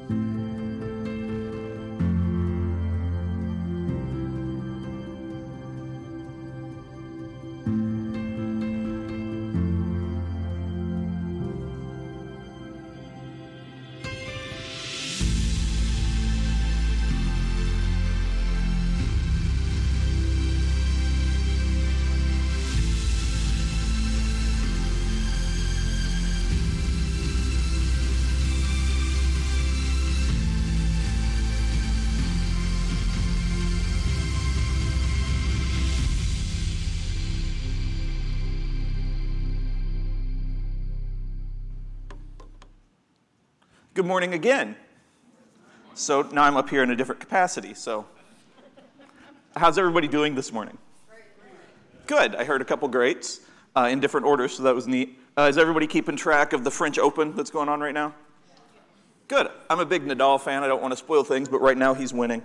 Good morning again. So now I'm up here in a different capacity. So how's everybody doing this morning? Good. I heard a couple greats in different orders, so that was neat. Is everybody keeping track of the French Open that's going on right now? Good. I'm a big Nadal fan. I don't want to spoil things, but right now he's winning.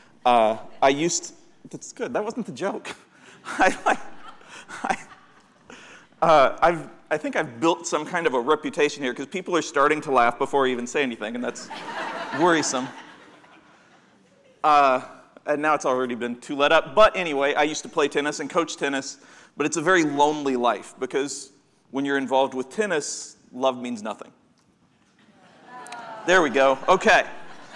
That's good. That wasn't the joke. I think I've built some kind of a reputation here because people are starting to laugh before I even say anything, and that's worrisome. And now it's already been too let up. But anyway, I used to play tennis and coach tennis, but it's a very lonely life because when you're involved with tennis, love means nothing. There we go. Okay.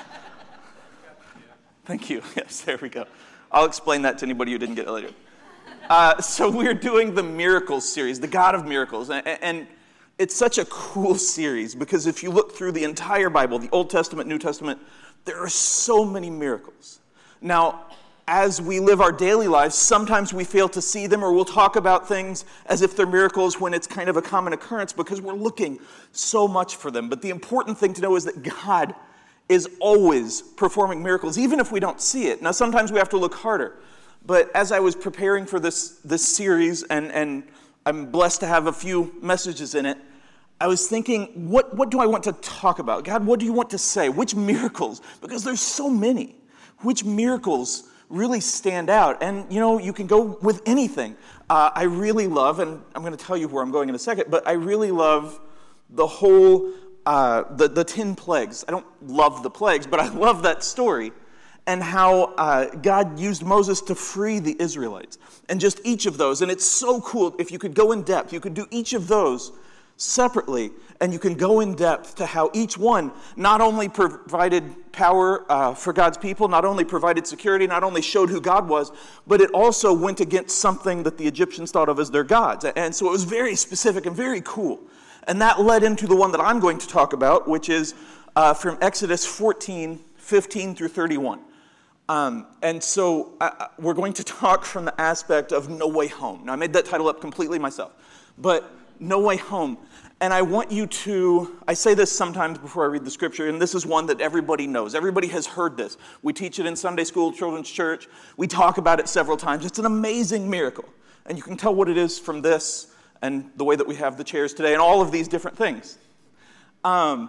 Thank you. Yes, there we go. I'll explain that to anybody who didn't get it later. So we're doing the Miracles series, the God of Miracles. And it's such a cool series because if you look through the entire Bible, the Old Testament, New Testament, there are so many miracles. Now, as we live our daily lives, sometimes we fail to see them or we'll talk about things as if they're miracles when it's kind of a common occurrence because we're looking so much for them. But the important thing to know is that God is always performing miracles, even if we don't see it. Now, sometimes we have to look harder. But as I was preparing for this series, and I'm blessed to have a few messages in it, I was thinking, what do I want to talk about? God, what do you want to say? Which miracles? Because there's so many. Which miracles really stand out? And, you can go with anything. I really love, and I'm going to tell you where I'm going in a second, but I really love the whole, the 10 plagues. I don't love the plagues, but I love that story. And how God used Moses to free the Israelites. And just each of those. And it's so cool. If you could go in depth, you could do each of those separately. And you can go in depth to how each one not only provided power for God's people, not only provided security, not only showed who God was, but it also went against something that the Egyptians thought of as their gods. And so it was very specific and very cool. And that led into the one that I'm going to talk about, which is from Exodus 14, 15 through 31. And so we're going to talk from the aspect of No Way Home. Now, I made that title up completely myself, but No Way Home. And I want you to, I say this sometimes before I read the scripture, and this is one that everybody knows. Everybody has heard this. We teach it in Sunday school, children's church. We talk about it several times. It's an amazing miracle. And you can tell what it is from this and the way that we have the chairs today and all of these different things. But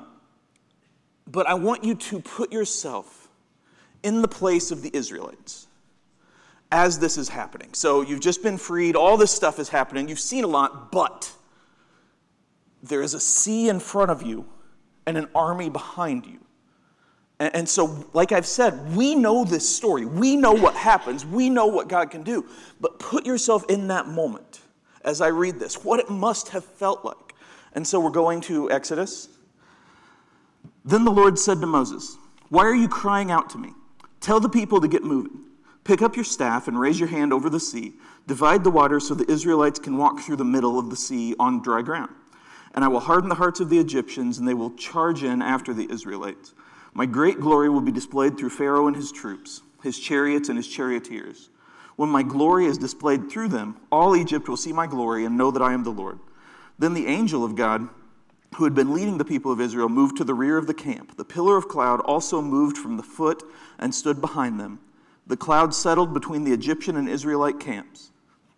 I want you to put yourself in the place of the Israelites as this is happening. So you've just been freed, all this stuff is happening, you've seen a lot, but there is a sea in front of you and an army behind you. And so, like I've said, we know this story, we know what happens, we know what God can do, but put yourself in that moment as I read this, what it must have felt like. And so we're going to Exodus. Then the Lord said to Moses, "Why are you crying out to me? Tell the people to get moving. Pick up your staff and raise your hand over the sea. Divide the water so the Israelites can walk through the middle of the sea on dry ground. And I will harden the hearts of the Egyptians, and they will charge in after the Israelites. My great glory will be displayed through Pharaoh and his troops, his chariots and his charioteers. When my glory is displayed through them, all Egypt will see my glory and know that I am the Lord." Then the angel of God, who had been leading the people of Israel, moved to the rear of the camp. The pillar of cloud also moved from the foot and stood behind them. The cloud settled between the Egyptian and Israelite camps.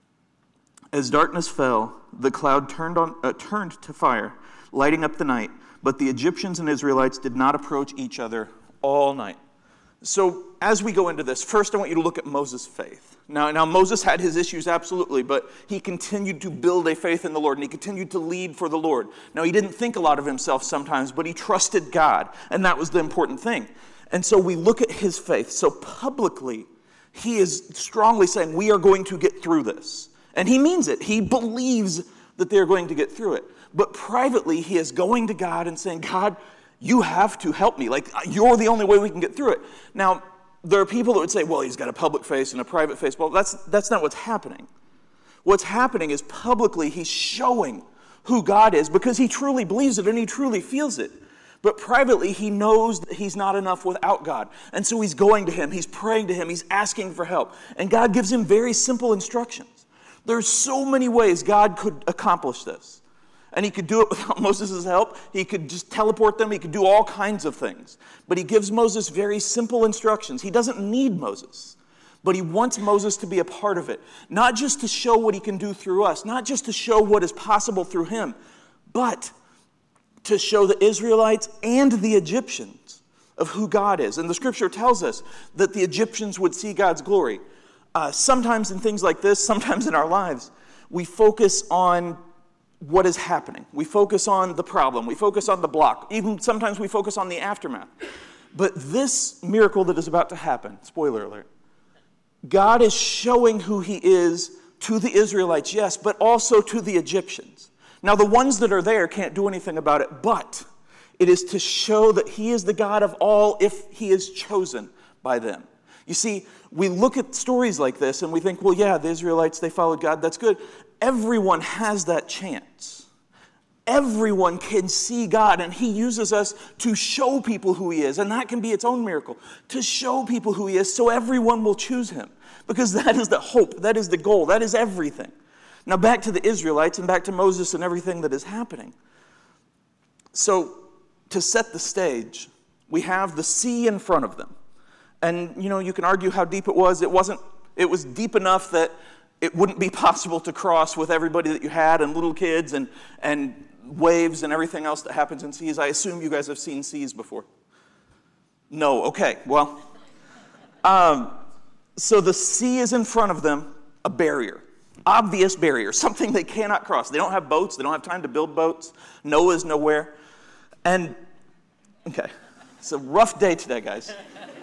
As darkness fell, the cloud turned to fire, lighting up the night. But the Egyptians and Israelites did not approach each other all night. So as we go into this, first I want you to look at Moses' faith. Now Moses had his issues, absolutely, but he continued to build a faith in the Lord, and he continued to lead for the Lord. Now he didn't think a lot of himself sometimes, but he trusted God, and that was the important thing. And so we look at his faith. So publicly, he is strongly saying, we are going to get through this. And he means it. He believes that they're going to get through it. But privately, he is going to God and saying, God, you have to help me. Like, you're the only way we can get through it. Now, there are people that would say, well, he's got a public face and a private face. Well, that's not what's happening. What's happening is publicly he's showing who God is because he truly believes it and he truly feels it. But privately, he knows that he's not enough without God. And so he's going to him, he's praying to him, he's asking for help. And God gives him very simple instructions. There's so many ways God could accomplish this. And he could do it without Moses' help. He could just teleport them. He could do all kinds of things. But he gives Moses very simple instructions. He doesn't need Moses, but he wants Moses to be a part of it. Not just to show what he can do through us, not just to show what is possible through him, but to show the Israelites and the Egyptians of who God is. And the scripture tells us that the Egyptians would see God's glory. Sometimes in things like this, sometimes in our lives, we focus on what is happening. We focus on the problem. We focus on the block. Even sometimes we focus on the aftermath. But this miracle that is about to happen, spoiler alert, God is showing who he is to the Israelites, yes, but also to the Egyptians. Now, the ones that are there can't do anything about it, but it is to show that he is the God of all if he is chosen by them. You see, we look at stories like this and we think, well, yeah, the Israelites, they followed God, that's good. Everyone has that chance. Everyone can see God, and he uses us to show people who he is, and that can be its own miracle, to show people who he is so everyone will choose him, because that is the hope, that is the goal, that is everything. Now back to the Israelites and back to Moses and everything that is happening. So to set the stage, we have the sea in front of them. And you can argue how deep it was. It was deep enough that it wouldn't be possible to cross with everybody that you had and little kids and waves and everything else that happens in seas. I assume you guys have seen seas before. No, okay, well. So the sea is in front of them, a barrier. Obvious barrier, something they cannot cross. They don't have boats. They don't have time to build boats. Noah's nowhere. And, okay, it's a rough day today, guys.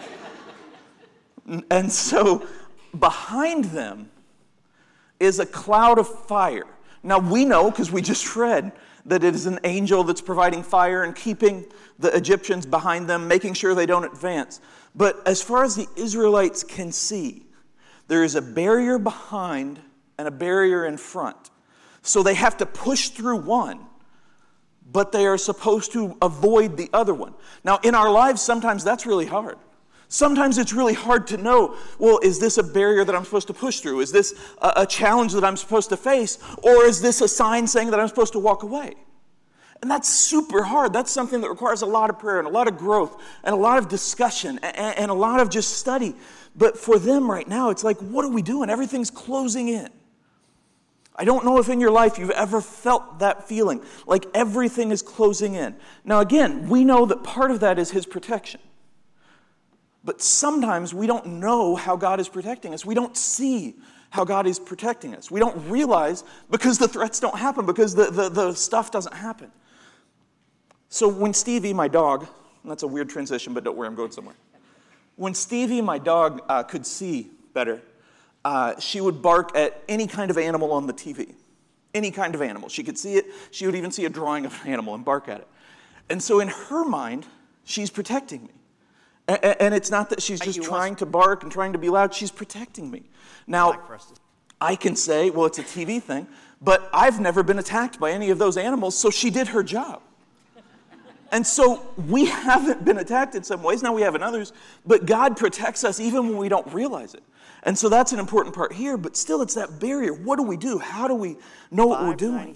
And so behind them is a cloud of fire. Now we know, because we just read, that it is an angel that's providing fire and keeping the Egyptians behind them, making sure they don't advance. But as far as the Israelites can see, there is a barrier behind and a barrier in front. So they have to push through one, but they are supposed to avoid the other one. Now in our lives, sometimes that's really hard. Sometimes it's really hard to know, well, is this a barrier that I'm supposed to push through? Is this a challenge that I'm supposed to face? Or is this a sign saying that I'm supposed to walk away? And that's super hard. That's something that requires a lot of prayer and a lot of growth and a lot of discussion and a lot of just study. But for them right now, it's like, what are we doing? Everything's closing in. I don't know if in your life you've ever felt that feeling, like everything is closing in. Now again, we know that part of that is his protection. But sometimes we don't know how God is protecting us. We don't see how God is protecting us. We don't realize because the threats don't happen, because the stuff doesn't happen. So when Stevie, my dog, and that's a weird transition, but don't worry, I'm going somewhere. When Stevie, my dog, could see better, she would bark at any kind of animal on the TV. Any kind of animal. She could see it. She would even see a drawing of an animal and bark at it. And so in her mind, she's protecting me. And it's not that she's just trying to bark and trying to be loud. She's protecting me. Now, I can say, well, it's a TV thing, but I've never been attacked by any of those animals, so she did her job. And so we haven't been attacked in some ways. Now we have in others, but God protects us even when we don't realize it. And so that's an important part here, but still it's that barrier. What do we do? How do we know what we're doing?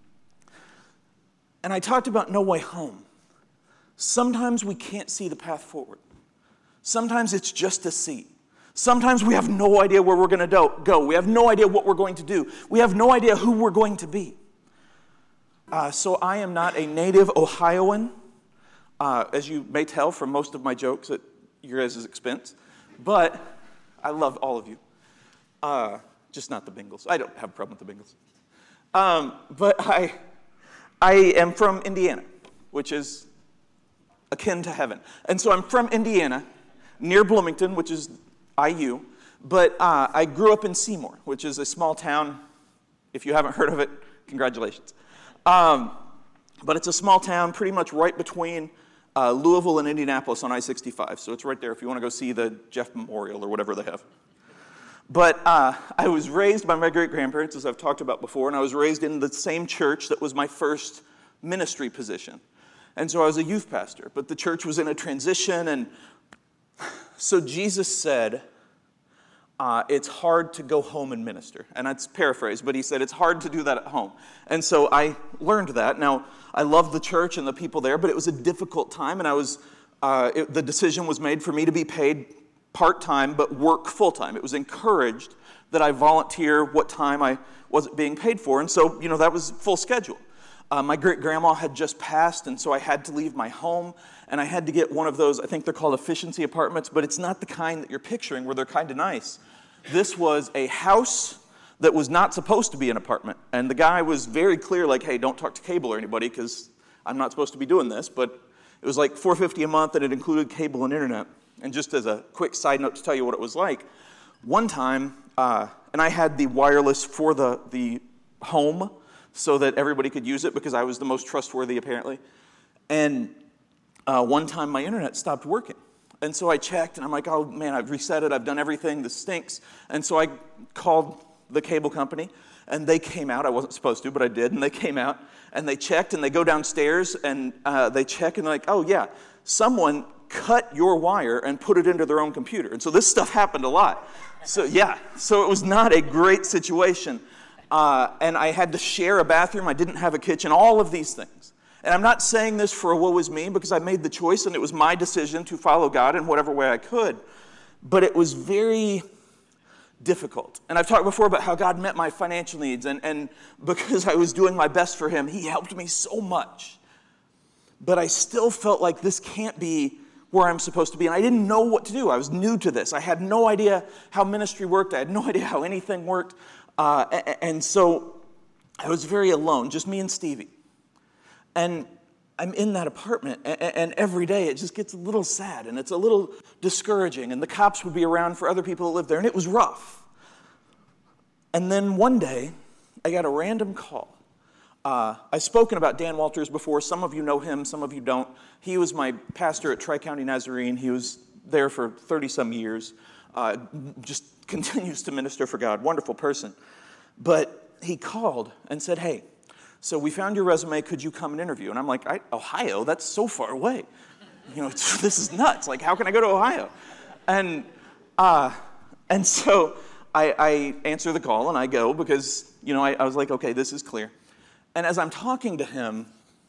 And I talked about no way home. Sometimes we can't see the path forward. Sometimes it's just a sea. Sometimes we have no idea where we're going to go. We have no idea what we're going to do. We have no idea who we're going to be. So I am not a native Ohioan. As you may tell from most of my jokes, your guys' expense. But I love all of you. Just not the Bengals. I don't have a problem with the Bengals. But I am from Indiana, which is akin to heaven. And so I'm from Indiana, near Bloomington, which is IU. But I grew up in Seymour, which is a small town. If you haven't heard of it, congratulations. But it's a small town pretty much right between Louisville and Indianapolis on I-65. So it's right there if you want to go see the Jeff Memorial or whatever they have. But I was raised by my great-grandparents, as I've talked about before, and I was raised in the same church that was my first ministry position. And so I was a youth pastor, but the church was in a transition, and so Jesus said, it's hard to go home and minister. And that's paraphrased, but he said it's hard to do that at home. And so I learned that. Now, I love the church and the people there, but it was a difficult time, and the decision was made for me to be paid part-time, but work full-time. It was encouraged that I volunteer what time I wasn't being paid for, and so, that was full schedule. My great-grandma had just passed, and so I had to leave my home, and I had to get one of those, I think they're called efficiency apartments, but it's not the kind that you're picturing where they're kind of nice. This was a house that was not supposed to be an apartment, and the guy was very clear, like, hey, don't talk to cable or anybody, because I'm not supposed to be doing this, but it was like $450 a month, and it included cable and internet. And just as a quick side note to tell you what it was like, one time, and I had the wireless for the home so that everybody could use it because I was the most trustworthy, apparently. And one time my internet stopped working. And so I checked, and I'm like, oh, man, I've reset it. I've done everything. This stinks. And so I called the cable company, and they came out. I wasn't supposed to, but I did. And they came out, and they checked, and they go downstairs, and they check, and they're like, oh, yeah, someone cut your wire and put it into their own computer. And so this stuff happened a lot. So, yeah, so it was not a great situation. And I had to share a bathroom. I didn't have a kitchen, all of these things. And I'm not saying this for a woe is me, because I made the choice, and it was my decision to follow God in whatever way I could. But it was very difficult. And I've talked before about how God met my financial needs, and because I was doing my best for him, he helped me so much. But I still felt like this can't be where I'm supposed to be, and I didn't know what to do. I was new to this. I had no idea how ministry worked. I had no idea how anything worked. And so I was very alone, just me and Stevie. And I'm in that apartment, and every day it just gets a little sad, and it's a little discouraging, and the cops would be around for other people that live there, and it was rough. And then one day, I got a random call. I've spoken about Dan Walters before. Some of you know him, some of you don't. He was my pastor at Tri-County Nazarene. He was there for 30-some years, just continues to minister for God. Wonderful person. But he called and said, hey, so we found your resume. Could you come and interview? And I'm like, Ohio? That's so far away. This is nuts. Like, how can I go to Ohio? And so I answer the call, and I go because, I was like, okay, this is clear. And as I'm talking to him,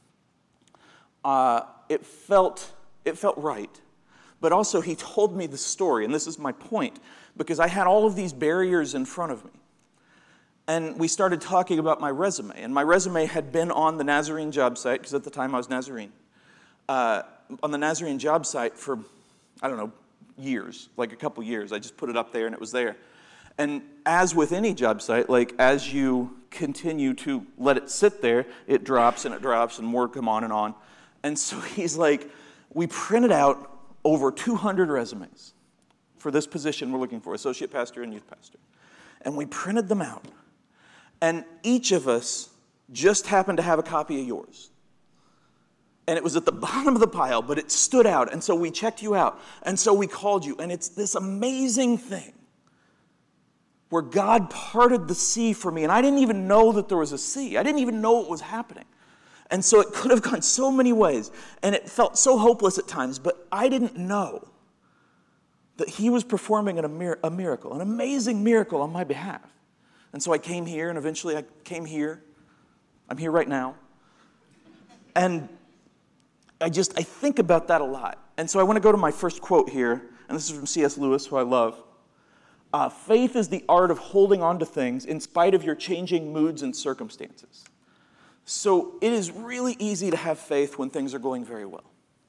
it felt right. But also he told me the story, and this is my point, because I had all of these barriers in front of me. And we started talking about my resume, and my resume had been on the Nazarene job site, because at the time I was Nazarene, on the Nazarene job site for, years, like a couple years. I just put it up there, and it was there. And as with any job site, like as you continue to let it sit there, it drops, and more come on and on. And so he's like, we printed out over 200 resumes for this position we're looking for, associate pastor and youth pastor. And we printed them out. And each of us just happened to have a copy of yours. And it was at the bottom of the pile, but it stood out. And so we checked you out. And so we called you. And it's this amazing thing where God parted the sea for me. And I didn't even know that there was a sea. I didn't even know what was happening. And so it could have gone so many ways. And it felt so hopeless at times. But I didn't know that he was performing a miracle, an amazing miracle on my behalf. And so I came here, and eventually I came here. I'm here right now. And I think about that a lot. And so I want to go to my first quote here, and this is from C.S. Lewis, who I love. Faith is the art of holding on to things in spite of your changing moods and circumstances. So it is really easy to have faith when things are going very well.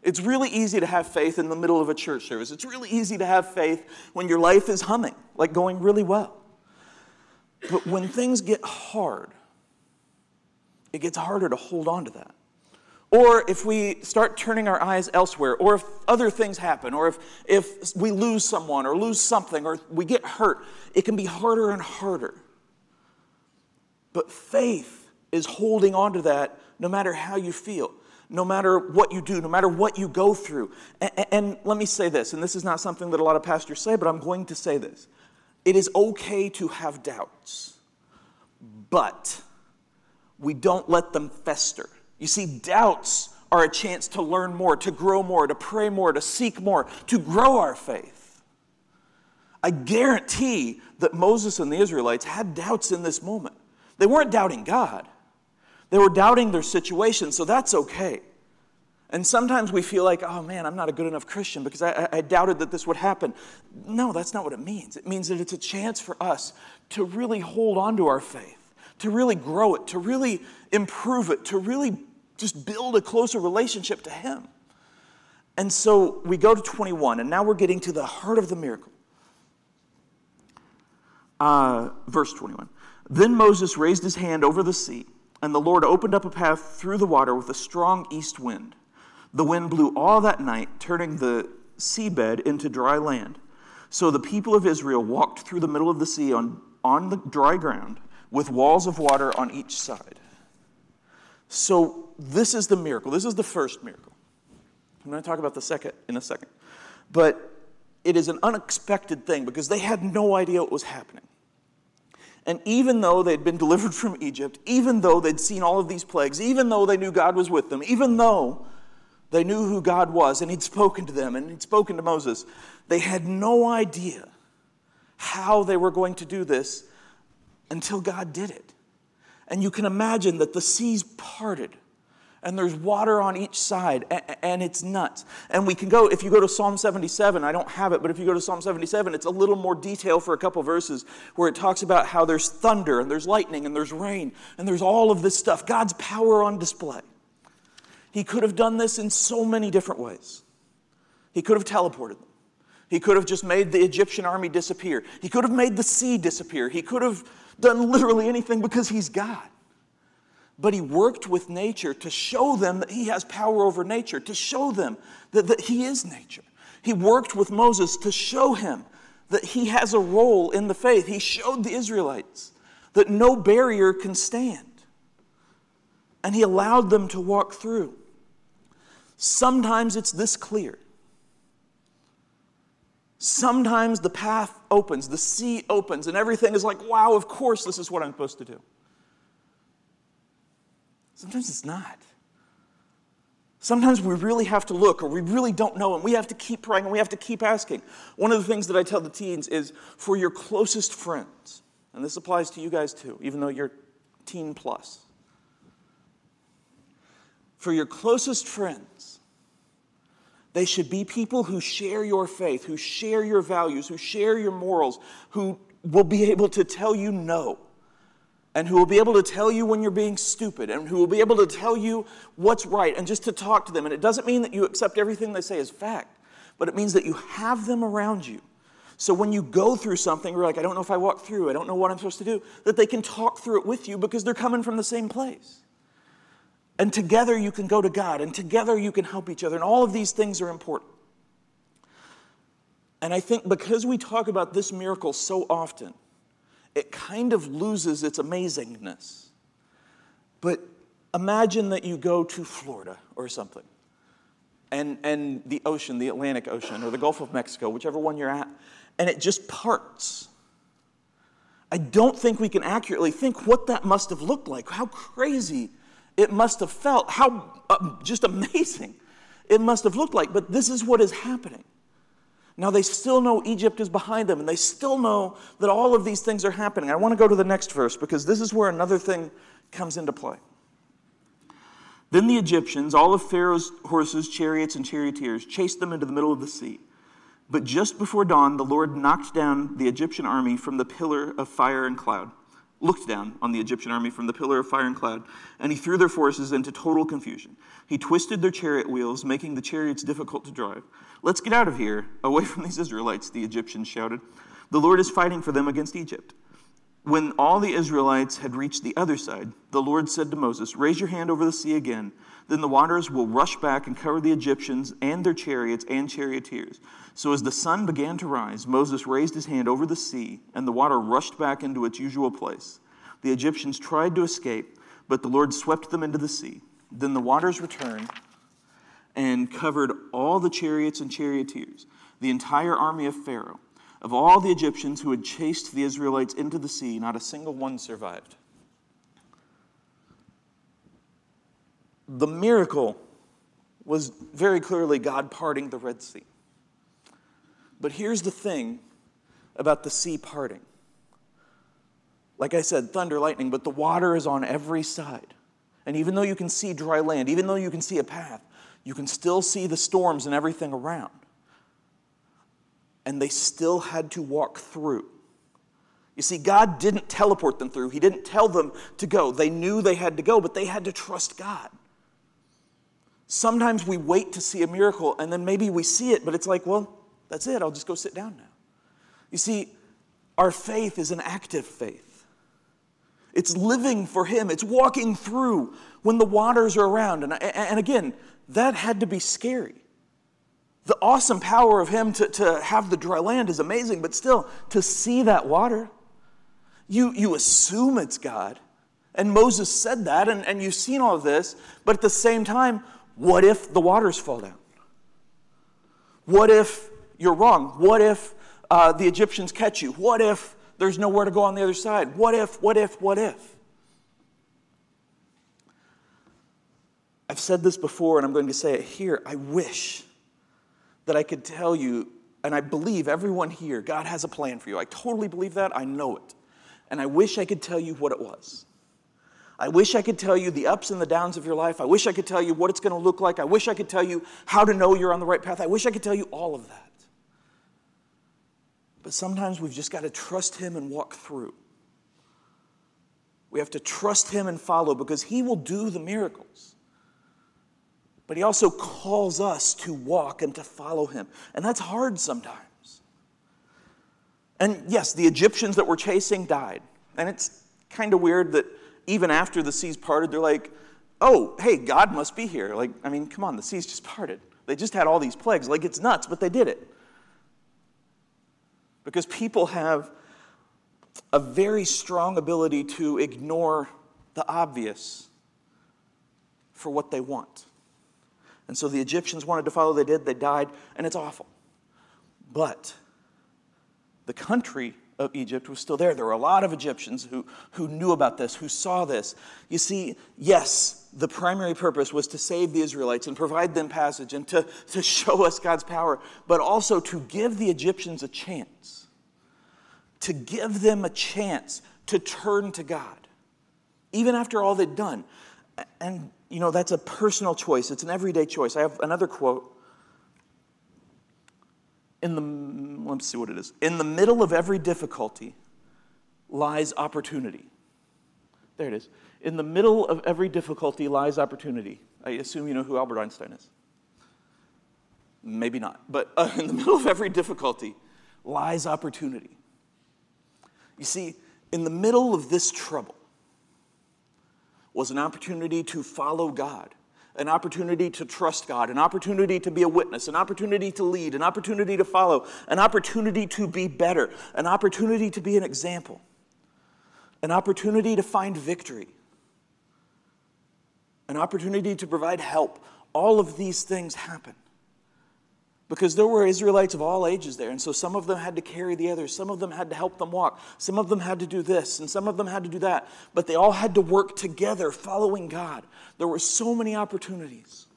It's really easy to have faith in the middle of a church service. It's really easy to have faith when your life is humming, like going really well. But when things get hard, it gets harder to hold on to that. Or if we start turning our eyes elsewhere, or if other things happen, or if we lose someone or lose something, or we get hurt, it can be harder and harder. But faith is holding on to that no matter how you feel, no matter what you do, no matter what you go through. And let me say this, and this is not something that a lot of pastors say, but I'm going to say this. It is okay to have doubts, but we don't let them fester. You see, doubts are a chance to learn more, to grow more, to pray more, to seek more, to grow our faith. I guarantee that Moses and the Israelites had doubts in this moment. They weren't doubting God. They were doubting their situation, so that's okay. And sometimes we feel like, oh man, I'm not a good enough Christian because I doubted that this would happen. No, that's not what it means. It means that it's a chance for us to really hold on to our faith, to really grow it, to really improve it, to really just build a closer relationship to Him. And so we go to 21, and now we're getting to the heart of the miracle. Verse 21. Then Moses raised his hand over the sea, and the Lord opened up a path through the water with a strong east wind. The wind blew all that night, turning the seabed into dry land. So the people of Israel walked through the middle of the sea on the dry ground, with walls of water on each side. So this is the miracle. This is the first miracle. I'm going to talk about the second in a second. But it is an unexpected thing because they had no idea what was happening. And even though they'd been delivered from Egypt, even though they'd seen all of these plagues, even though they knew God was with them, even though they knew who God was and He'd spoken to them and He'd spoken to Moses, they had no idea how they were going to do this until God did it. And you can imagine that the seas parted and there's water on each side, and it's nuts. And we can go, if you go to Psalm 77, I don't have it, but if you go to Psalm 77, it's a little more detail for a couple verses where it talks about how there's thunder and there's lightning and there's rain and there's all of this stuff, God's power on display. He could have done this in so many different ways. He could have teleported them. He could have just made the Egyptian army disappear. He could have made the sea disappear. He could have done literally anything because He's God. But He worked with nature to show them that He has power over nature, to show them that He is nature. He worked with Moses to show him that he has a role in the faith. He showed the Israelites that no barrier can stand. And He allowed them to walk through. Sometimes it's this clear. Sometimes the path opens, the sea opens, and everything is like, wow, of course this is what I'm supposed to do. Sometimes it's not. Sometimes we really have to look, or we really don't know, and we have to keep praying, and we have to keep asking. One of the things that I tell the teens is, for your closest friends, and this applies to you guys too, even though you're teen plus. For your closest friends, they should be people who share your faith, who share your values, who share your morals, who will be able to tell you no. And who will be able to tell you when you're being stupid, and who will be able to tell you what's right, and just to talk to them. And it doesn't mean that you accept everything they say as fact, but it means that you have them around you. So when you go through something, you're like, I don't know if I walk through, I don't know what I'm supposed to do, that they can talk through it with you because they're coming from the same place. And together you can go to God, and together you can help each other, and all of these things are important. And I think because we talk about this miracle so often, it kind of loses its amazingness. But imagine that you go to Florida or something, and the ocean, the Atlantic Ocean, or the Gulf of Mexico, whichever one you're at, and it just parts. I don't think we can accurately think what that must have looked like, how crazy it must have felt, how just amazing it must have looked like. But this is what is happening. Now, they still know Egypt is behind them, and they still know that all of these things are happening. I want to go to the next verse, because this is where another thing comes into play. Then the Egyptians, all of Pharaoh's horses, chariots, and charioteers, chased them into the middle of the sea. But just before dawn, the Lord knocked down the Egyptian army from the pillar of fire and cloud. looked down on the Egyptian army from the pillar of fire and cloud, and he threw their forces into total confusion. He twisted their chariot wheels, making the chariots difficult to drive. "Let's get out of here, away from these Israelites," the Egyptians shouted. "The Lord is fighting for them against Egypt." When all the Israelites had reached the other side, the Lord said to Moses, "Raise your hand over the sea again. Then the waters will rush back and cover the Egyptians and their chariots and charioteers." So as the sun began to rise, Moses raised his hand over the sea, and the water rushed back into its usual place. The Egyptians tried to escape, but the Lord swept them into the sea. Then the waters returned and covered all the chariots and charioteers, the entire army of Pharaoh. Of all the Egyptians who had chased the Israelites into the sea, not a single one survived. The miracle was very clearly God parting the Red Sea. But here's the thing about the sea parting. Like I said, thunder, lightning, but the water is on every side. And even though you can see dry land, even though you can see a path, you can still see the storms and everything around. And they still had to walk through. You see, God didn't teleport them through. He didn't tell them to go. They knew they had to go, but they had to trust God. Sometimes we wait to see a miracle, and then maybe we see it, but it's like, well, that's it. I'll just go sit down now. You see, our faith is an active faith. It's living for Him. It's walking through when the waters are around. And again, that had to be scary. The awesome power of Him to have the dry land is amazing, but still, to see that water, you assume it's God. And Moses said that, and you've seen all of this, but at the same time, what if the waters fall down? What if you're wrong? What if the Egyptians catch you? What if there's nowhere to go on the other side? What if? I've said this before, and I'm going to say it here. I wish that I could tell you, and I believe everyone here, God has a plan for you. I totally believe that. I know it. And I wish I could tell you what it was. I wish I could tell you the ups and the downs of your life. I wish I could tell you what it's going to look like. I wish I could tell you how to know you're on the right path. I wish I could tell you all of that. But sometimes we've just got to trust Him and walk through. We have to trust Him and follow, because He will do the miracles. But He also calls us to walk and to follow Him. And that's hard sometimes. And yes, the Egyptians that were chasing died. And it's kind of weird that even after the seas parted, they're like, oh, hey, God must be here. Like, I mean, come on, the seas just parted. They just had all these plagues. Like, it's nuts, but they did it. Because people have a very strong ability to ignore the obvious for what they want. And so the Egyptians wanted to follow, they did, they died, and it's awful. But the country of Egypt was still there. There were a lot of Egyptians who knew about this, who saw this. You see, yes, the primary purpose was to save the Israelites and provide them passage and to show us God's power, but also to give the Egyptians a chance. To give them a chance to turn to God, even after all they'd done. And you know, that's a personal choice. It's an everyday choice. I have another quote. Let's see what it is. In the middle of every difficulty lies opportunity. There it is. In the middle of every difficulty lies opportunity. I assume you know who Albert Einstein is. Maybe not. But in the middle of every difficulty lies opportunity. You see, in the middle of this trouble was an opportunity to follow God, an opportunity to trust God, an opportunity to be a witness, an opportunity to lead, an opportunity to follow, an opportunity to be better, an opportunity to be an example, an opportunity to find victory, an opportunity to provide help. All of these things happen because there were Israelites of all ages there, and so some of them had to carry the others, some of them had to help them walk, some of them had to do this, and some of them had to do that, but they all had to work together following God. There were so many opportunities.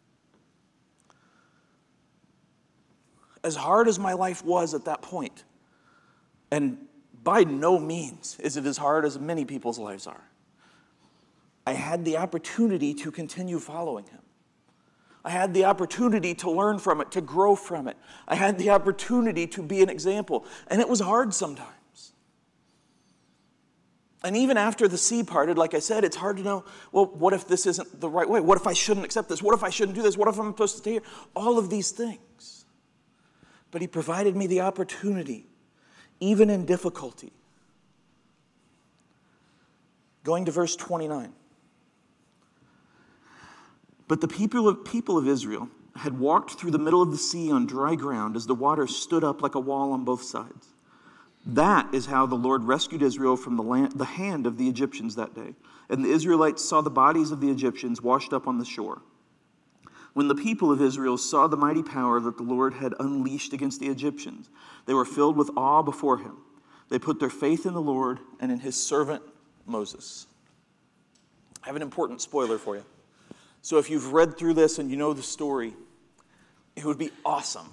As hard as my life was at that point, and by no means is it as hard as many people's lives are, I had the opportunity to continue following Him. I had the opportunity to learn from it, to grow from it. I had the opportunity to be an example. And it was hard sometimes. And even after the sea parted, like I said, it's hard to know, well, what if this isn't the right way? What if I shouldn't accept this? What if I shouldn't do this? What if I'm supposed to stay here? All of these things. But he provided me the opportunity, even in difficulty. Going to verse 29. But the people of Israel had walked through the middle of the sea on dry ground as the water stood up like a wall on both sides. That is how the Lord rescued Israel from the hand of the Egyptians that day. And the Israelites saw the bodies of the Egyptians washed up on the shore. When the people of Israel saw the mighty power that the Lord had unleashed against the Egyptians, they were filled with awe before him. They put their faith in the Lord and in his servant Moses. I have an important spoiler for you. So if you've read through this and you know the story, it would be awesome,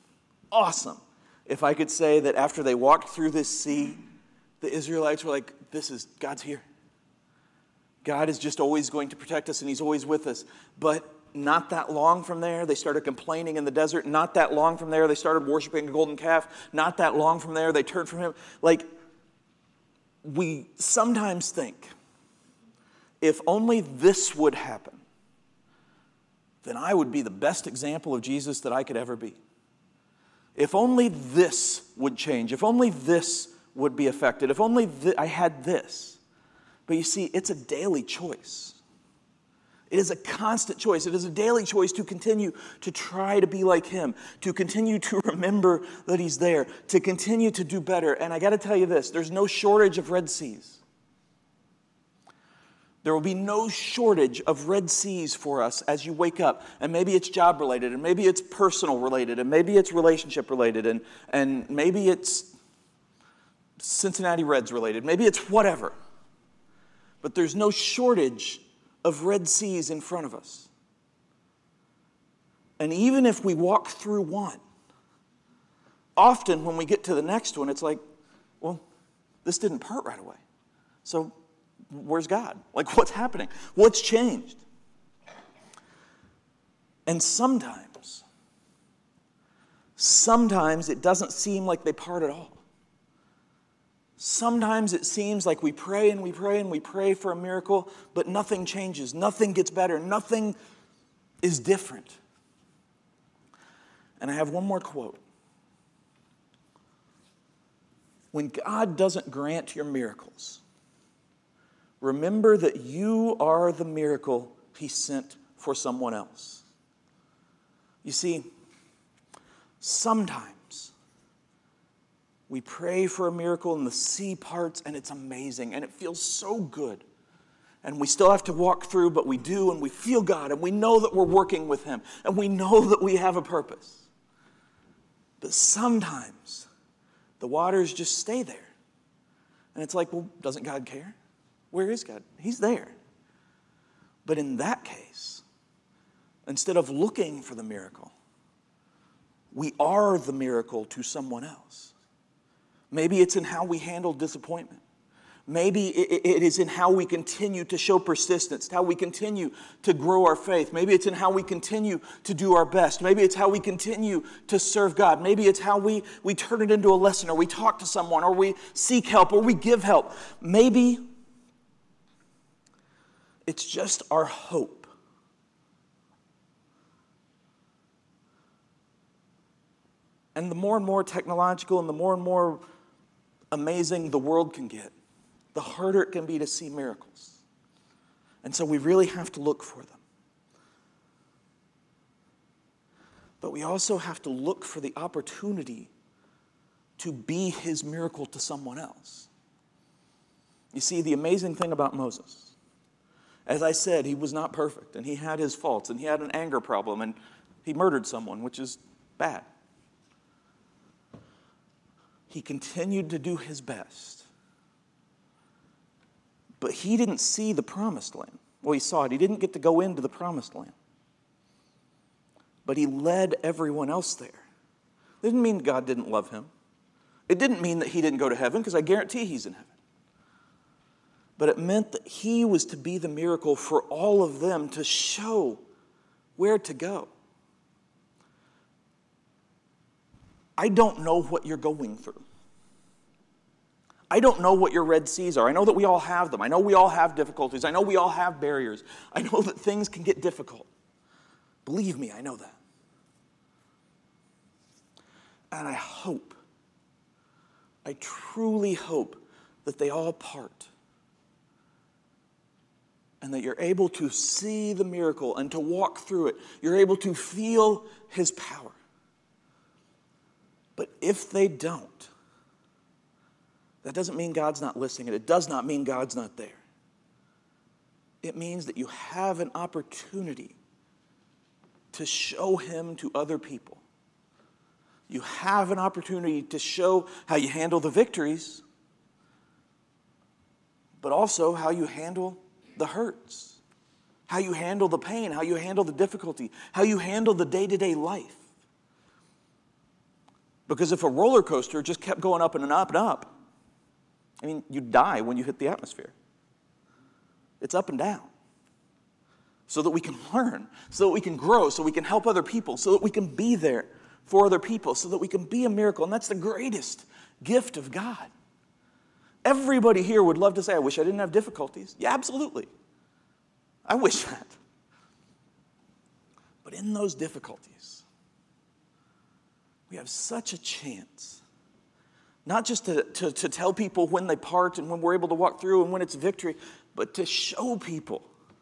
if I could say that after they walked through this sea, the Israelites were like, God's here. God is just always going to protect us and he's always with us. But not that long from there, they started complaining in the desert. Not that long from there, they started worshiping a golden calf. Not that long from there, they turned from him. Like, we sometimes think, if only this would happen, then I would be the best example of Jesus that I could ever be. If only this would change. If only this would be affected. If only I had this. But you see, it's a daily choice. It is a constant choice. It is a daily choice to continue to try to be like him, to continue to remember that he's there, to continue to do better. And I got to tell you this, there's no shortage of Red Seas. There will be no shortage of Red Seas for us as you wake up. And maybe it's job related, and maybe it's personal related, and maybe it's relationship related, and maybe it's Cincinnati Reds related. Maybe it's whatever. But there's no shortage of Red Seas in front of us. And even if we walk through one, often when we get to the next one, it's like, well, this didn't part right away. So where's God? Like, what's happening? What's changed? And sometimes it doesn't seem like they part at all. Sometimes it seems like we pray and we pray and we pray for a miracle, but nothing changes. Nothing gets better. Nothing is different. And I have one more quote. When God doesn't grant your miracles, remember that you are the miracle he sent for someone else. You see, sometimes we pray for a miracle and the sea parts and it's amazing and it feels so good. And we still have to walk through, but we do, and we feel God, and we know that we're working with him, and we know that we have a purpose. But sometimes the waters just stay there. And it's like, well, doesn't God care? Where is God? He's there. But in that case, instead of looking for the miracle, we are the miracle to someone else. Maybe it's in how we handle disappointment. Maybe it is in how we continue to show persistence, how we continue to grow our faith. Maybe it's in how we continue to do our best. Maybe it's how we continue to serve God. Maybe it's how we turn it into a lesson, or we talk to someone, or we seek help, or we give help. Maybe it's just our hope. And the more technological and the more amazing the world can get, the harder it can be to see miracles. And so we really have to look for them. But we also have to look for the opportunity to be his miracle to someone else. You see, the amazing thing about Moses, as I said, he was not perfect, and he had his faults, and he had an anger problem, and he murdered someone, which is bad. He continued to do his best. But he didn't see the promised land. Well, he saw it. He didn't get to go into the promised land. But he led everyone else there. It didn't mean God didn't love him. It didn't mean that he didn't go to heaven, because I guarantee he's in heaven. But it meant that he was to be the miracle for all of them, to show where to go. I don't know what you're going through. I don't know what your Red Seas are. I know that we all have them. I know we all have difficulties. I know we all have barriers. I know that things can get difficult. Believe me, I know that. And I truly hope that they all part. And that you're able to see the miracle and to walk through it. You're able to feel his power. But if they don't, that doesn't mean God's not listening, and it does not mean God's not there. It means that you have an opportunity to show him to other people. You have an opportunity to show how you handle the victories, but also how you handle the hurts, how you handle the pain, how you handle the difficulty, how you handle the day-to-day life. Because if a roller coaster just kept going up and up and up, I mean, you'd die when you hit the atmosphere. It's up and down. So that we can learn, so that we can grow, so we can help other people, so that we can be there for other people, so that we can be a miracle. And that's the greatest gift of God. Everybody here would love to say, I wish I didn't have difficulties. Yeah, absolutely. I wish that. But in those difficulties, we have such a chance, not just to tell people when they part and when we're able to walk through and when it's victory, but to show people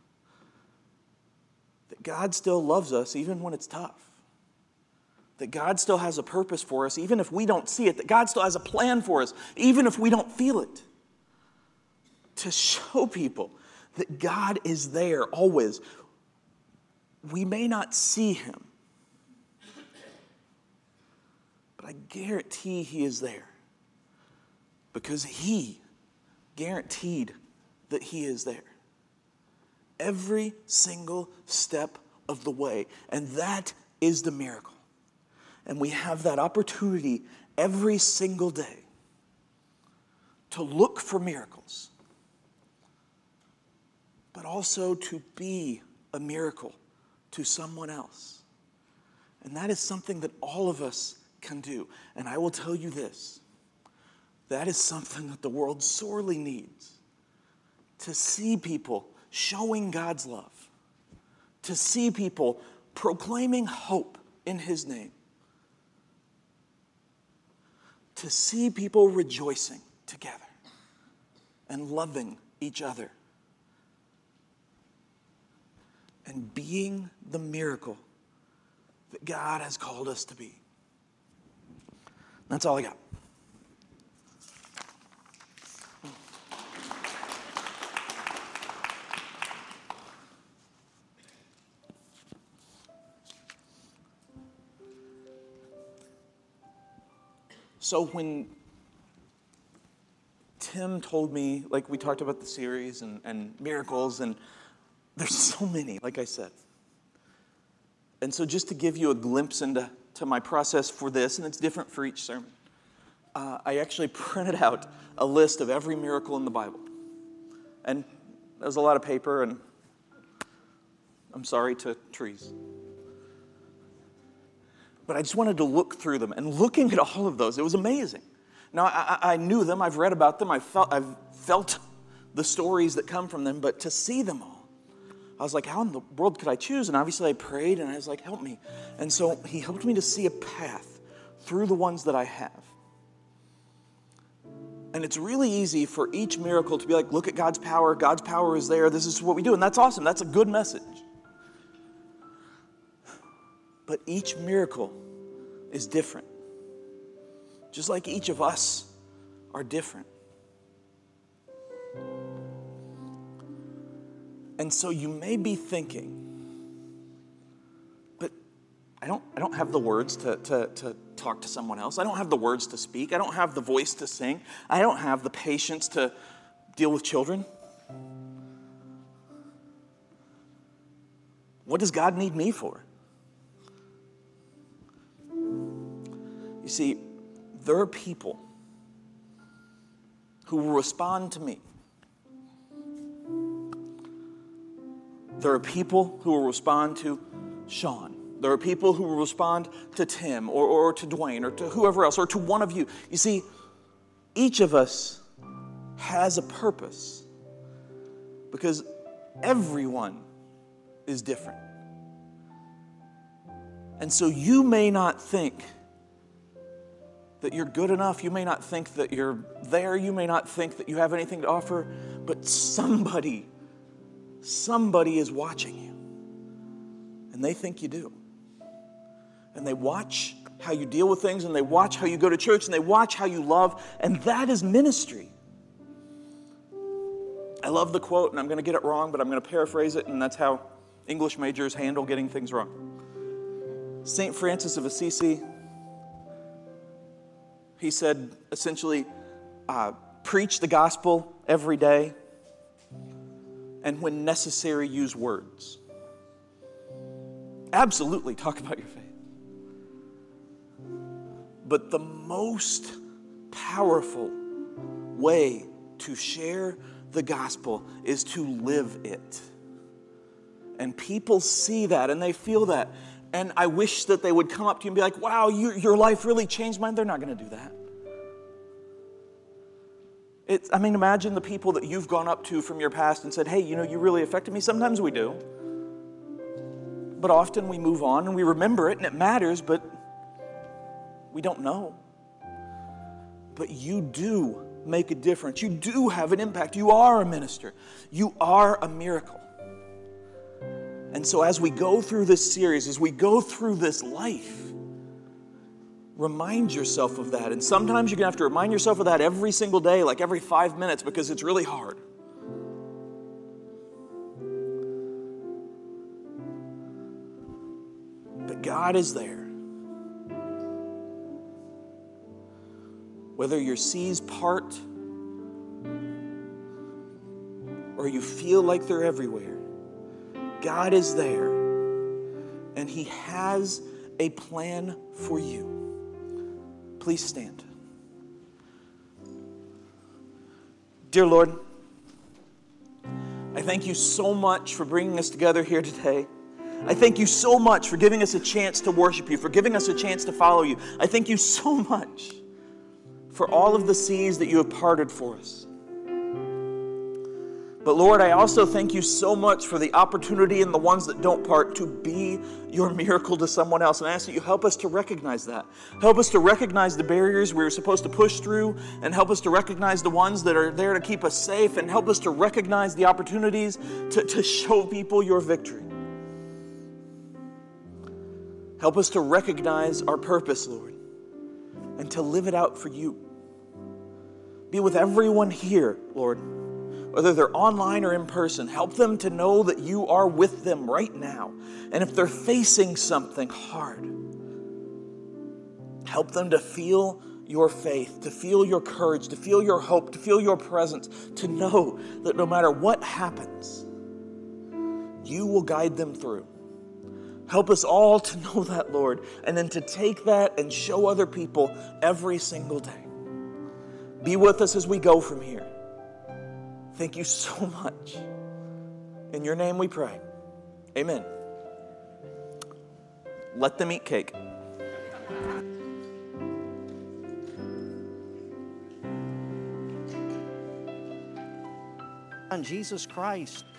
that God still loves us even when it's tough. That God still has a purpose for us, even if we don't see it. That God still has a plan for us, even if we don't feel it. To show people that God is there always. We may not see him, but I guarantee he is there. Because he guaranteed that he is there. Every single step of the way. And that is the miracle. And we have that opportunity every single day to look for miracles, but also to be a miracle to someone else. And that is something that all of us can do. And I will tell you this, that is something that the world sorely needs. To see people showing God's love. To see people proclaiming hope in his name. To see people rejoicing together and loving each other and being the miracle that God has called us to be. That's all I got. So when Tim told me, like we talked about the series and miracles, and there's so many, like I said. And so just to give you a glimpse into my process for this, and it's different for each sermon, I actually printed out a list of every miracle in the Bible. And there's a lot of paper, and I'm sorry to trees. But I just wanted to look through them. And looking at all of those, it was amazing. Now, I knew them. I've read about them. I've felt the stories that come from them. But to see them all, I was like, how in the world could I choose? And obviously I prayed, and I was like, help me. And so he helped me to see a path through the ones that I have. And it's really easy for each miracle to be like, look at God's power. God's power is there. This is what we do. And that's awesome. That's a good message. But each miracle is different. Just like each of us are different. And so you may be thinking, but I don't have the words to talk to someone else. I don't have the words to speak. I don't have the voice to sing. I don't have the patience to deal with children. What does God need me for? You see, there are people who will respond to me. There are people who will respond to Sean. There are people who will respond to Tim or to Dwayne or to whoever else or to one of you. You see, each of us has a purpose because everyone is different. And so you may not think that you're good enough. You may not think that you're there. You may not think that you have anything to offer, but somebody is watching you. And they think you do. And they watch how you deal with things, and they watch how you go to church, and they watch how you love, and that is ministry. I love the quote, and I'm going to get it wrong, but I'm going to paraphrase it, and that's how English majors handle getting things wrong. St. Francis of Assisi, he said, essentially, preach the gospel every day, and when necessary, use words. Absolutely, talk about your faith. But the most powerful way to share the gospel is to live it. And people see that and they feel that. And I wish that they would come up to you and be like, wow, your life really changed mine. They're not going to do that. Imagine the people that you've gone up to from your past and said, hey, you really affected me. Sometimes we do. But often we move on and we remember it and it matters, but we don't know. But you do make a difference. You do have an impact. You are a minister. You are a miracle. And so as we go through this series, as we go through this life, remind yourself of that. And sometimes you're going to have to remind yourself of that every single day, like every 5 minutes, because it's really hard. But God is there. Whether your seas part or you feel like they're everywhere, God is there and He has a plan for you. Please stand. Dear Lord, I thank you so much for bringing us together here today. I thank you so much for giving us a chance to worship you, for giving us a chance to follow you. I thank you so much for all of the seas that you have parted for us. But Lord, I also thank you so much for the opportunity and the ones that don't part to be your miracle to someone else. And I ask that you help us to recognize that. Help us to recognize the barriers we're supposed to push through, and help us to recognize the ones that are there to keep us safe, and help us to recognize the opportunities to show people your victory. Help us to recognize our purpose, Lord, and to live it out for you. Be with everyone here, Lord, whether they're online or in person. Help them to know that you are with them right now. And if they're facing something hard, help them to feel your faith, to feel your courage, to feel your hope, to feel your presence, to know that no matter what happens, you will guide them through. Help us all to know that, Lord, and then to take that and show other people every single day. Be with us as we go from here. Thank you so much. In your name we pray. Amen. Let them eat cake. On Jesus Christ.